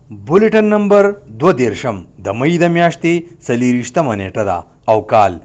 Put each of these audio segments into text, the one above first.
بولیټن نمبر 22 د مئی د میاشتې 24مه نیټه ده او کال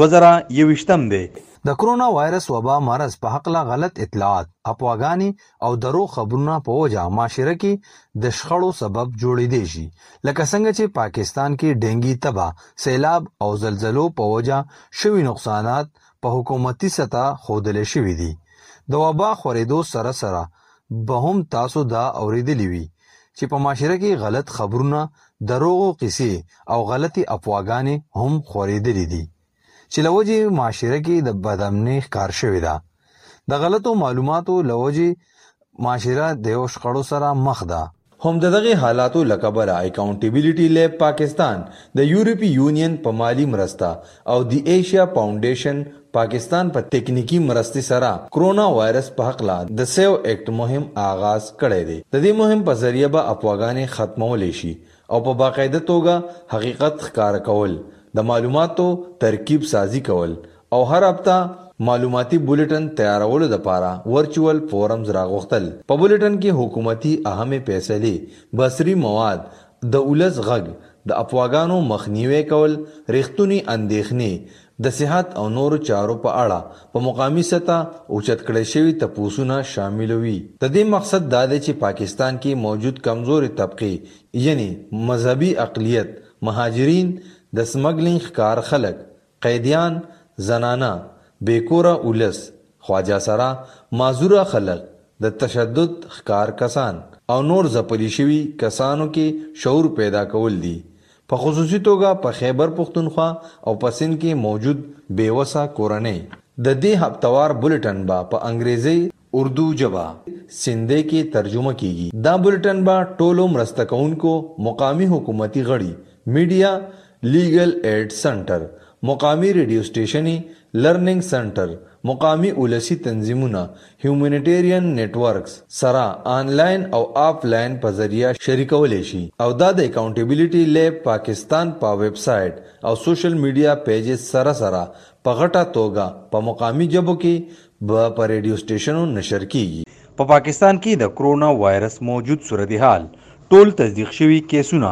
2021 دی. د کرونا وایرس وبا مرض په حقله غلط اطلاعات، افواګانې او درو خبرونه په وجه معاشره کې د شخړو سبب جوړېدی شي، لکه څنګه چې پاکستان کې ډینګي تبه، سیلاب او زلزلو په وجه شوي نقصانات په حکومتي سطح ښودلی شوي دي. د وبا خورېدو سره سره به هم تاسو دا اورېدلي وي چې په معاشره کې غلط خبرونه، دروغو قصې او غلطي افواګانې هم خورېدلي دي چې له وجې معاشره کې د بدامنۍ ښکار شوې ده. د غلطو معلوماتو له وجې معاشره د یو شخړو سره مخ ده. هم د دغې حالاتو له کبله اکاونټیبلیټي لیب پاکستان د یورپي یونین په مالی مرسته او د ایشیا فاونډیشن پاکستان په تکنیکی مرستې سره کرونا وایرس په حقله د سیو ایکټ مهم آغاز کړی دی. د دې مهم په ذریعه به افواګانې ختمولی شي او په باقاعده توګه حقیقت ښکاره کول، د معلوماتو ترکیب سازی کول او هر هفته معلوماتي بولیټن تیارولو دپاره ورچوال فورمز راغوښتل. په بولیټن کې حکومتي اهمې فیصلې، بصري مواد، د ولس غږ، د افواګانو مخنیوی کول، ریښتونی اندېښنې، د صحت او نورو چارو په اړه په مقامي سطح اوچت کړی شوي تپوسونه شامل وي. د دې مقصد دا دی چې پاکستان کې موجود کمزوري طبقې یعنی مذهبي اقلیت، مهاجرین، د سمګلینګ ښکار خلک، قیدیان، زنانه، بیکوره ولس، خواجه سره، معذوره خلک، د تشدد ښکار کسان او نور ځپلي شوي کسانو کې شعور پیدا کول دي. په خصوصي توګه په خیبر پښتونخوا او په سند کې موجود بیوسه کورنۍ. د دې هفتوار بولیټن به په انګریزي، اردو ژبه سندي کې ترجمه کیږي. دا بولیټن به ټولو مرسته کوونکو، مقامی حکومتي غړي، میډیا، لیګل ایډ سنټر، مقامی ریډیو سټیشني، لرننګ سنټر، مقامی ولسی تنظیمونه، هیومانیټیرین نیټورکس سره آنلاین او آفلاین په ذریعہ شریکولی شي او دا د اکاونټیبلیټي لیب پاکستان په ویب سایټ او سوشل میډیا پیجز سره په غټه توګه په مقامی ژبو کې به په ریډیو سټیشنو نشر کیږي. په پاکستان کې د کرونا وایرس موجود صورتحال ټول تصدیق شوي کیسونه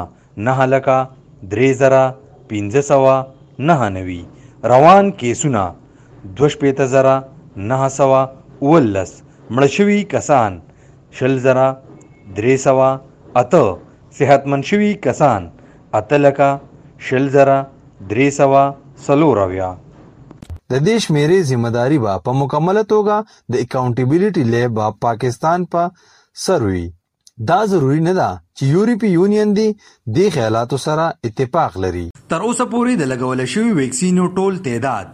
9,500,990، روان کیسونه 62,919، مړه شوي کسان 20,308، صحتمند شوي کسان 8,20,340. د دې شمیرې ذمہداري به په مکمله توګه د اکاونټیبلیټي لیب پاکستان په سر وي. دا ضروري نه ده چې یورپي یونین دې خیالاتو سره اتفاق لري. تر اوسه پورې د لګول شوي ویکسینو ټول تعداد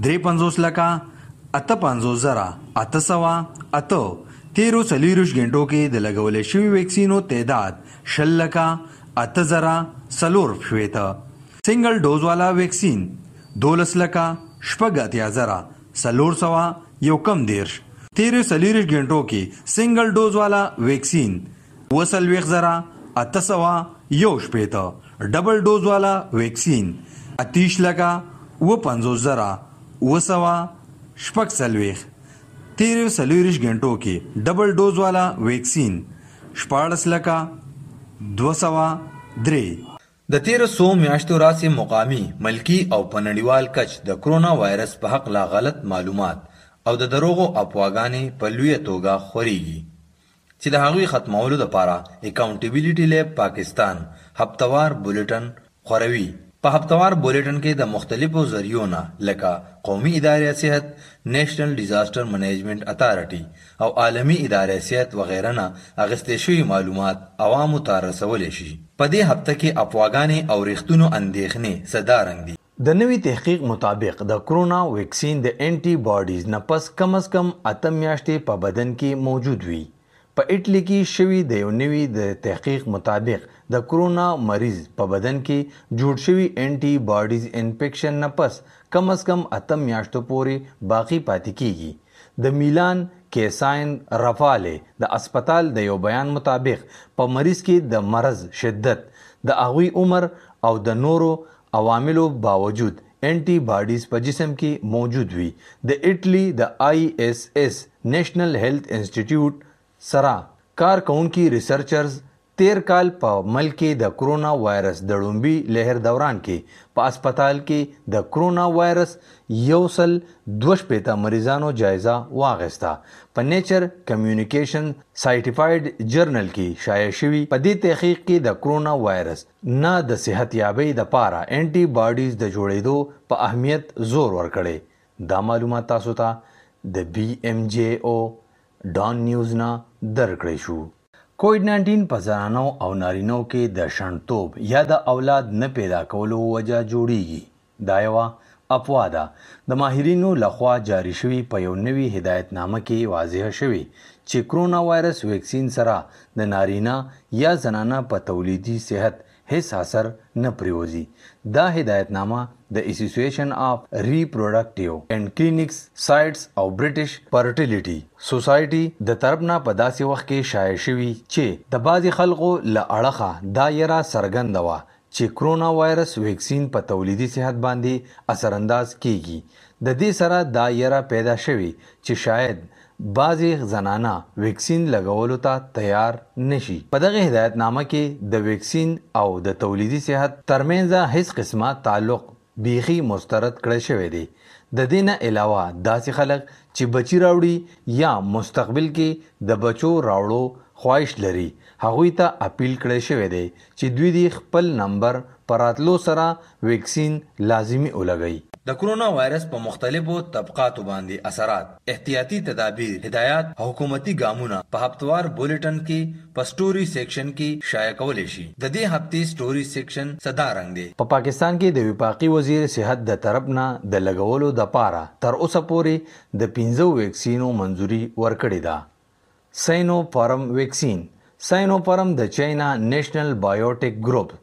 53,58,808، 13 غنټو کې د لګول شوي ویکسینو تعداد 20,08,470، سنگل ډوز والا ویکسین 12,08,411، 13 غنټو کې سنگل ډوز والا ویکسین 40,801، ډبل ډوز والا ویکسین 30,50,946، 13 غنټو کې ډبل ډوز والا ویکسین 14,203. د 1300 میاشتو راځي مقامی، ملکی او په نړیوال کچ د کرونا وایرس په حق لا غلط معلومات او د دروغو افواګانې په لویه توګه خوريږي چې د هغوی ختمولو لپاره اکاونټیبلیټي لیب پاکستان هفتوار بولیټن خوروي. په هفتوار بولیټن کې د مختلفو ذریعو نه لکه قومي ادارې صحت، نیشنل ډیزاستر منیجمنت اتارټي او عالمي ادارې صحت وغیره نه اخیستل شوي معلومات عوامو ته رسولی شي. په دې هفته کې افواګانې او ریښتونو اندېښنې صدارنګ دي. د نوي تحقیق مطابق د کرونا ویکسین د انټي باډیز نه پس کم از کم 8 میاشتې په بدن کې موجود وي. په اټلی کې شوي د یو نوي د تحقیق مطابق د کرونا مریض په بدن کې جوړ شوي انټي باډیز انفیکشن نه پس کم از کم 8 میاشتو پورې باقی پاتې کیږي. د میلان کیساین رفاله د اسپیټال د یو بیان مطابق په مریض کې د مرض شدت، د هغوی عمر او د نورو عواملو باوجود انټي باډیز په جسم کې موجود وي. د اټلی د ISS نیشنل هیلث انسټیټیوټ سره کار کوونکي ریسرچرز تیر کال په ملک کې د کرونا وایرس د لومبي لهر دوران کې په هسپتال کې د کرونا وایرس 162 مریضانو جایزه واغسته. په نیچر کمیونیکیشن سایټیفاید جرنل کې شایع شوی په دې تحقیق کې د کرونا وایرس نه د صحت یابۍ دپاره انټي باډیز د جوړېدو په اهمیت زور ورکړی. دا معلومات تاسو ته د BMJO ډان نیوز نه درکړی شو. کووډ-19 په زنانو او نارینو کې د شنډتوب یا د اولاد نه پیدا کولو وجه جوړیږي. دا یوه افوا ده. د ماهرینو لخوا جاری شوي په یو نوي هدایتنامه کې واضح شوي چې کرونا وایرس ویکسین سره د نارینه یا زنانه په تولیدي صحت هیڅ اثر نه پریوزي. دا هدایتنامه د اسوسییشن اف ریپروډکټیو اینڈ کلینکس سایټس او برټش فرټیلیټي سوسایټي د طرف نه په داسې وخت کې شایع شوي چې د بعضې خلکو له اړخه دا یره څرګنده وه چې کرونا وایرس ویکسین په تولیدي صحت باندې اثرانداز کیږي. د دې سره دا یره پیدا شوي چې شاید بعضې زنانه ویکسین لګولو ته تیار نشي. په دغه هدایتنامه کې د ویکسین او د تولیدي صحت ترمنځ هیڅ قسمه تعلق بیخي مسترد کړی شوی دی. د دې نه علاوه داسې خلک چې بچي راوړي یا مستقبل کې د بچو راوړو خواهش لري هغوی ته اپیل کړی شوی دی چې دوی د خپل نمبر په راتلو سره ویکسین لازمي ولګوي. د کرونا وایرس په مختلفو طبقاتو باندې اثرات، احتیاطي تدابیر، هدایات او حکومتي ګامونه په هفتوار بولټن کې په سټوري سیکشن کې شایع کولی شي. د دې هفتې سټوري سیکشن صدا رنګ دی. په پاکستان کې د وفاقي وزیر صحت د طرف نه د لګولو د پاره تر اوسه پورې د 15 ویکسینو منظوري ورکړې ده. ساینوفارم ویکسین. ساینوفارم د چاینا نیشنل بایوټیک گروپ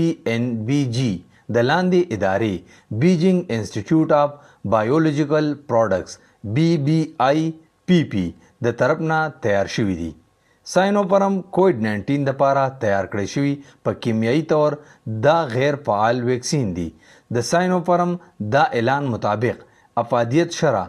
CNBG د لاندې ادارې بیجینګ انسټیټیوټ اف بایولوژیکل پروډکټس BBIPP د طرف نه تیار شوي دي. ساینوفارم کووډ-19 دپاره تیار کړی شوي په کیمیایي طور دا غیر فعال ویکسین دی. د ساینوفارم دا اعلان مطابق افادیت شرح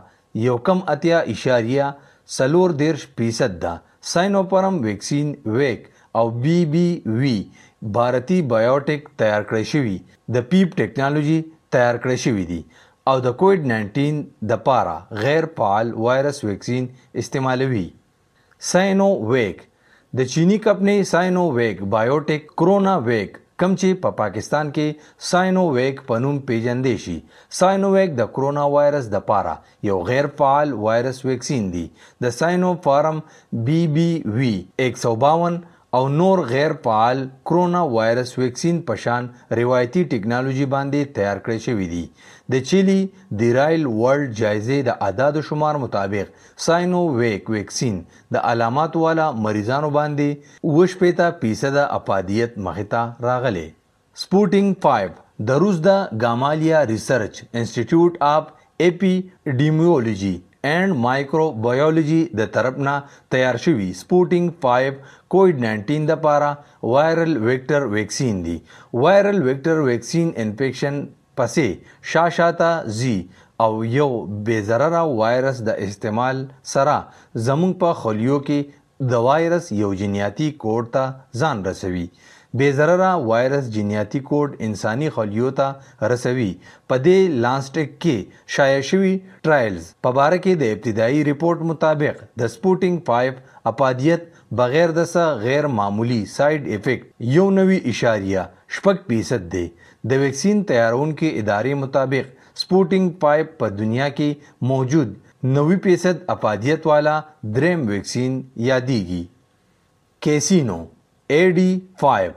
1.4% ده. ساینوفارم ویکسین ویک او BBV بھارتی بایوټیک تیار کړی شوي د پیپ ټیکنالوژي تیار کړی شوي دي او د کووډ-19 دپاره غیر فعال وایرس ویکسین استعمالوي. ساینو ویک د چینی کمپنۍ ساینو ویک بایوټیک کرونا ویک کم چې په پاکستان کې ساینو ویک په نوم پیژندې شي. ساینو ویک د کرونا وایرس دپاره یو غیر فعال وایرس ویکسین دی. د ساینو فارم BBV 152 او نور غیر فعال کرونا وایرس ویکسین پشان روایتي ټیکنالوژي باندې تیار کړی شوی دی. د چیلی د رایل ورلد جایزې د اعداد شمار مطابق ساینو ویک ویکسین د علامات والا مریضانو باندې 80% افادیت مخې ته راغلی. سپوټینګ 5 د روس د ګامالیا ریسرچ انسټیټیوټ اف اپیډیمیولوژي اینڈ مایکروبایولوژي د طرف نه تیار شوي سپوټینګ 5 کووډ-19 دپاره وایرل ویکټر ویکسین دی. وایرل ویکټر ویکسین انفیکشن پسې شاته ځي او یو بې ضرره وایرس د استعمال سره زموږ په خلیو کې د وایرس یو جینیاتي کوډ ته ځان رسوي. بې ضرره وایرس جینیاتي کوډ انساني خلیو ته رسوي. په دې لانسټک کې شایع شوي ټرایلز په باره کې د ابتدایي ریپورټ مطابق د سپوټینګ 5 افادیت بغیر د څه غیر معمولی سایډ افیکټ 9.6% دی. د ویکسین تیارونکو ادارې مطابق سپوټینګ 5 په دنیا کې موجود 90% افادیت والا دریم ویکسین یادیږي. کیسینو AD5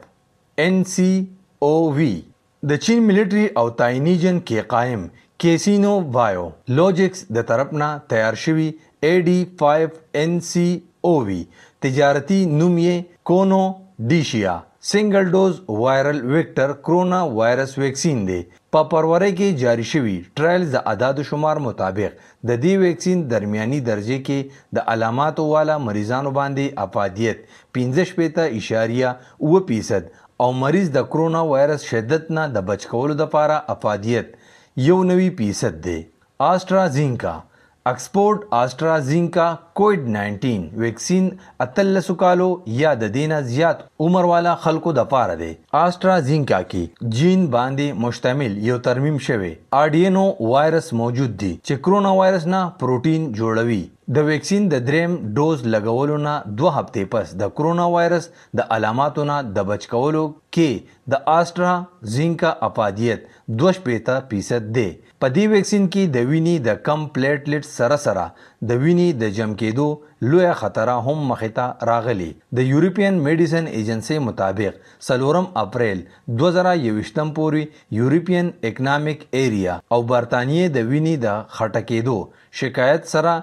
NCOV د چین ملټری او تاینیجن کې قائم کیسینو بایو لوجکس د طرف نه تیار شوي AD5 NCOV تجارتی نوم یې کونو ډیشیا سنگل ډوز وایرل ویکټر کرونا وایرس ویکسین دی. په فروری کې جاری شوي ټرایلز د اعداد شمار مطابق د دې ویکسین درمیاني درجې کې د علاماتو والا مریضانو باندې افادیت 15.8% او مریض د کرونا وایرس شدت نه د بچ کولو دپاره افادیت 90% دی. آسټرازینکا اکسفورد آسټرازینکا کووډ-19 ویکسین 13 کالو یا د دینه زیات عمر والا خلکو د پاره دی. آسټرازینکا کې جین باندې مشتمل یو ترمیم شوی آډینو وایرس موجود دی چې کرونا وایرس نه پروتین جوړوي. د ویکسین د دریم ډوز لګولو نه 2 هفتې پس د کرونا وایرس د علاماتو نه د بچ کولو کې د آسټرازینکا افادیت 2% دی. په دې ویکسین کې د وینې د کم پلیټلیټ سره د وینې د جم کېدو لوی خطر هم مخې راغلی. د یورپین میډیسن ایجنسی مطابق 4 اپریل 2021 پورې یورپین اکنامک ایریا او برتانیې د وینې د خټه کېدو شکایت سره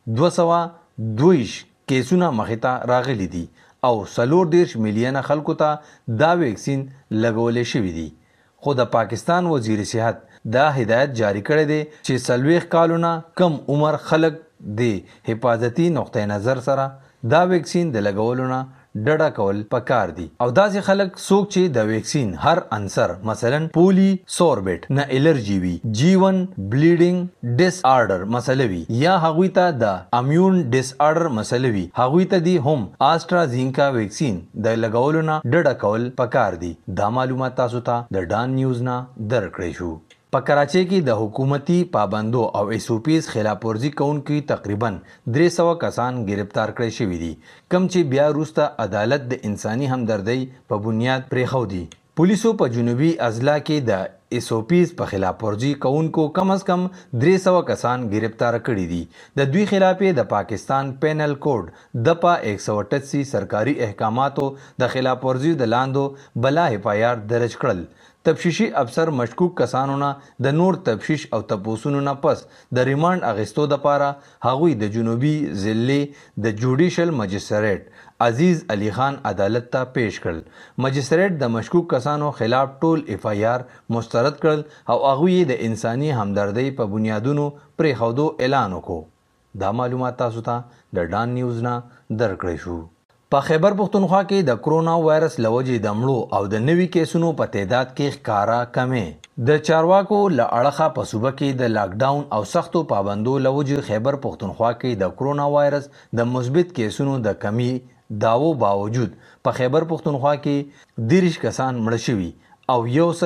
222 کیسونه مخې راغلي دي او 34 میلیونه خلکو ته دا ویکسین لګولې شوی دی. خو د پاکستان وزیر صحت دا هدایت جاری کړی دی چې 40 کالونه کم عمر خلک د حفاظتي نقطه نظر سره دا ویکسین د لګولو نه ډډه کول پکار دي. او داسې خلک څوک چې د ویکسین هر عنصر مثلا پولی سوربیټ نه الرجی وي، جی1 بلیډینګ ډیس آرډر مسله وي یا هغوی ته د امیون ډیس آرډر مسله وي، هغوی ته دی هم آسټرازینکا ویکسین د لګولو نه ډډه کول پکار دي. دا معلومات تاسو ته د ډان نیوز نه درکړی شو. په کراچۍ کې د حکومتي پابندو او ایس او پیز خلاف ورزي کوونکي تقریبا 300 کسان گرفتار کړي شوي دي، کم چې بیا وروسته عدالت د انساني همدردۍ په بنیاد پرېښودي. پولیسو په جنوبي اضلاع کې د ایس او پیز په خلاف ورزي کوونکو کم از کم 300 کسان گرفتار کړي دي. د دوی خلاف د پاکستان پینل کوډ د په 188 سرکاري احکاماتو د خلاف ورزي د لاندو بلا FIR درج کړل. تفتیشي افسر مشکوک کسانو نه د نور تفتیش او تپوسونو نه پس د ریمانډ اخیستو دپاره هغوی د جنوبي ضلع د جوډیشل مجسټریټ عزیز علي خان عدالت ته پیش کړل. مجسټریټ د مشکوک کسانو خلاف ټول FIR مسترد کړل او هغوی د انساني همدردۍ په بنیادونو پرېښودو اعلان وکړو. دا معلومات تاسو ته د ډان نیوز نه درکړی شو. په خیبر پختونخوا کې د کرونا وایرس لوجې د مړو او د نوي کیسونو په تعداد کې ښکاره کمې. د چارواکو له اړخه په صوبه کې د لاک ډاون او سختو پابندو لوجې خیبر پختونخوا کې د کرونا وایرس د مثبت کیسونو د کمی داوو باوجود په خیبر پختونخوا کې 30 کسان مړه شوي او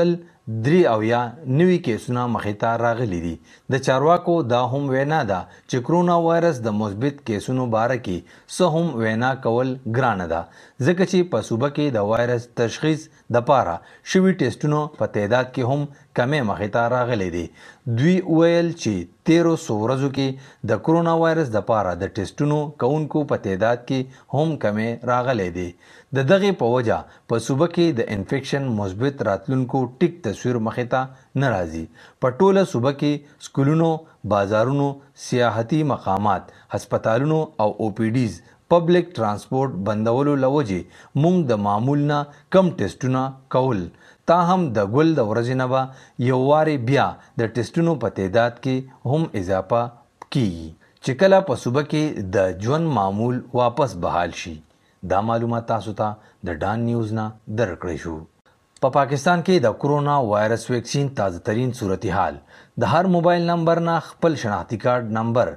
103 نوي کیسونه مخې ته راغلي دي. د چارواکو دا هم وینا ده چې کرونا وایرس د مثبت کیسونو باره کې څه هم وینا کول ګرانه ده، ځکه چې په صوبه کې د وایرس تشخیص دپاره شوي ټیسټونو په تعداد کې هم کمې مخې ته راغلي دي. دوی ویل چې 1300 ورځو کې د کرونا وایرس دپاره د ټیسټونو کوونکو په تعداد کې هم کمې راغلي دي. د دغې په وجه په صوبه کې د انفیکشن مثبت راتلونکو ټیک تصویر مخې ته نه راځي. په ټوله صوبه کې سکولونو، بازارونو، سیاحتي مقامات، هسپتالونو او OPDs پبلک ترانسپورت بندولو لوجې موږ د معمول نه کم ټیسټونه کول. تاهم د ګل د ورځې نه به یو وارې بیا د ټیسټونو په تعداد کې هم اضافه کیږي چې کله په صوبه کې د ژوند معمول واپس بحال شي. دا معلومات تاسو ته د ډان نیوز نه درکړی شو. په پاکستان کې د کرونا وایرس ویکسین تازه ترین صورتحال د هر موبایل نمبر نه خپل شناختی کارت نمبر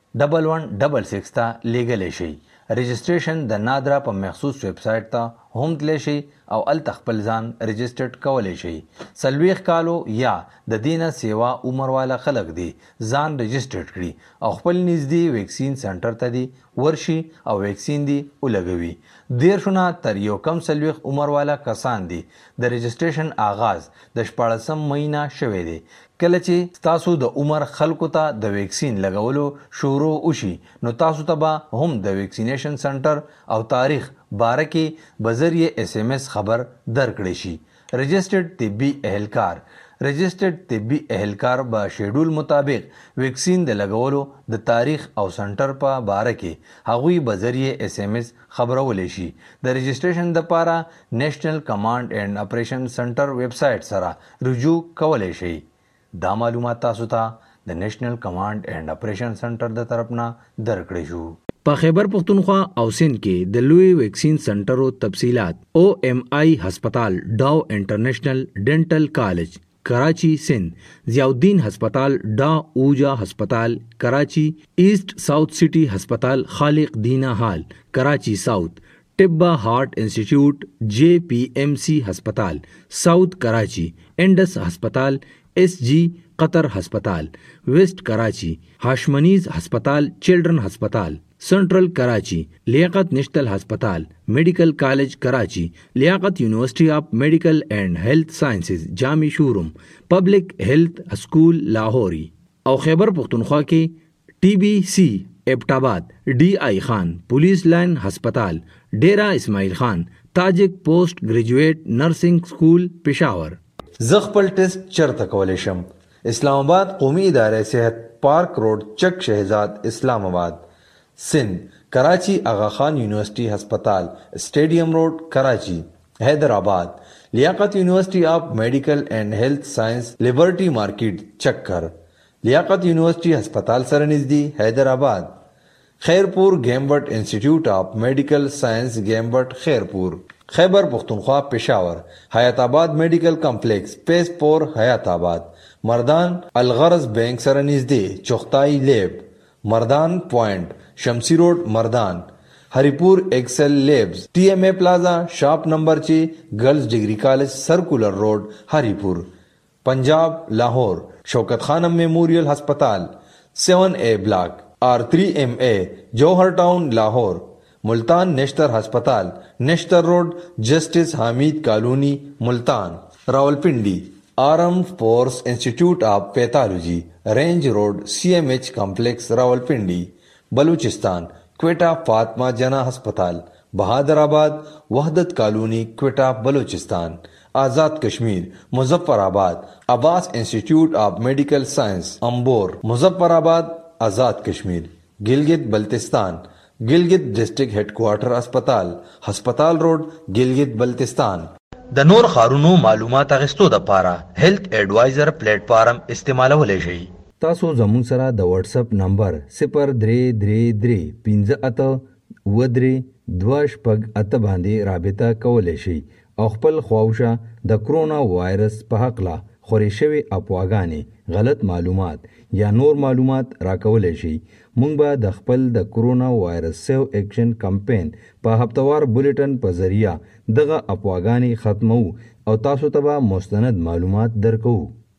1166 ته لیږلی شي. رجسټریشن د نادرا په مخصوص ویب سایټ ته هم تللی شي او هلته خپل ځان رجسټرډ کولی شي. 40 کالو یا د دینه سیوا عمر والا خلک دی ځان رجسټرډ کړي او خپل نږدې ویکسین سنټر ته دی ورشي او ویکسین دی ولګوي. 13 نه تر یو کم 40 عمر والا کسان دی د رجسټریشن آغاز د 14 مئی نه شوی دی. کله چې تاسو د عمر خلکو ته د ویکسین لګولو شروع وشي نو تاسو ته به هم د ویکسینیشن سنټر او تاریخ باره کې بذریعه SMS خبر درکړی شي. رجسټرډ طبي اهلکار به شیډول مطابق ویکسین د لګولو د تاریخ او سنټر په باره کې هغوی بذریعه SMS خبرولی شي. د رجسټریشن دپاره نیشنل کمانډ اینډ اپریشن سنټر ویب سایټ سره رجوع کولی شي. دا معلومات تاسو ته د نیشنل کمانډ اینډ اپریشن سنټر د طرف نه درکړی شو. په خیبر پختونخوا او سند کې د لوی ویکسین سنټرو تفصیلات OMI هسپتال، ډاو انټرنیشنل ډینټل کالج، कराची सिंध ज़ियाउद्दीन हस्पताल डा ऊजा हस्पताल कराची ईस्ट साउथ सिटी हस्पताल Khaliq Dina hall Karachi south Tabba heart institute JPMC हस्पताल साउथ कराची एंडस हस्पताल SG कतर हस्पताल वेस्ट कराची हाशमनीज हस्पताल चिल्ड्रन हस्पताल सेंट्रल कराची लियाकत नेशनल हस्पताल medical college Karachi Liaquat university of medical and health sciences Jamshoro public health school Lahori और खैबर पख्तूनख्वा के TBC Abbottabad DI Khan police line हस्पताल Dera Ismail Khan Tajik post graduate nursing school Peshawar زغپل ټیسټ چرته کولی شم؟ اسلام آباد قومي اداره صحت پارک روډ چک شهزاد اسلام آباد سندھ کراچی آغا خان یونیورسٹی ہسپتال اسٹیڈیم روڈ کراچی حیدرآباد لیاقت یونیورسٹی آف میڈیکل اینڈ ہیلتھ سائنس لبرٹی مارکیٹ چکر لیاقت یونیورسٹی ہسپتال سره نزدې حیدرآباد خیرپور گیمبٹ انسٹیٹیوٹ آف میڈیکل سائنس گیمبٹ خیرپور خیبر پختونخوا پشاور حیات آباد میڈیکل کمپلیکس پیس پور حیات آباد مردان الغرض بینک سره نزدې چختائی لیب مردان پوائنٹ شمسی روڈ مردان ہریپور ایکسل لیبز TMA پلازا شاپ نمبر 6 گرلز ڈگری کالج سرکولر روڈ ہریپور پنجاب لاہور شوکت خانم میموریل ہسپتال 7A بلاک R3MA جوہر ٹاؤن لاہور ملتان نشتر ہسپتال نشتر روڈ جسٹس حامید کالونی ملتان راولپنڈی آرم فورس انسٹیٹیوٹ آف پیتھالوجی رینج روڈ CMH کمپلیکس راولپنڈی بلوچستان کوئٹہ فاطمہ جناح ہسپتال بہادر آباد وحدت کالونی کوئٹہ بلوچستان آزاد کشمیر مظفر آباد عباس انسٹیٹیوٹ آف میڈیکل سائنس امبور مظفر آباد آزاد کشمیر گلگت بلتستان گلگت ڈسٹرکٹ ہیڈ کوارٹر ہسپتال روڈ گلگت بلتستان د نور خارونو معلومات اغستو د پاره هیلث ایڈوایزر پلیټ فارم استعمالولی شئ. تاسو زموږ سره د واتس اپ نمبر 0333 باندې رابطه کولی شئ او خپل خواوشه د کرونا وایرس په حقله خورې شوي افواګانې غلط معلومات یا نور معلومات راکولی شئ. موږ به د خپل د کرونا وایرس سیو ایکشن کمپین په هفتوار بولیټن په ذریعه دغه افواګانې ختمو او تاسو ته به مستند معلومات درکوو.